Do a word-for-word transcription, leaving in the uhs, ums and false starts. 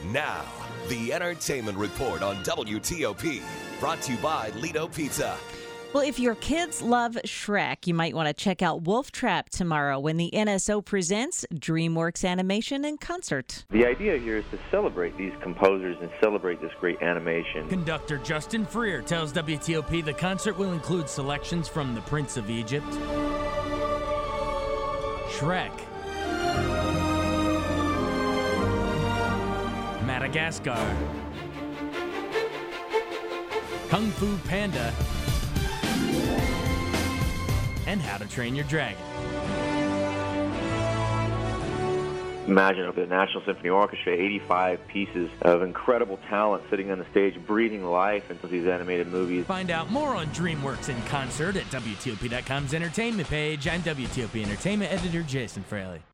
Now, the Entertainment Report on W T O P, brought to you by Lido Pizza. Well, if your kids love Shrek, you might want to check out Wolf Trap tomorrow when the N S O presents DreamWorks Animation in concert. The idea here is to celebrate these composers and celebrate this great animation. Conductor Justin Freer tells W T O P the concert will include selections from The Prince of Egypt, Shrek, Madagascar, Kung Fu Panda, and How to Train Your Dragon. Imagine the National Symphony Orchestra, eighty-five pieces of incredible talent sitting on the stage, breathing life into these animated movies. Find out more on DreamWorks in concert at W T O P dot com's entertainment page. I'm W T O P Entertainment Editor Jason Fraley.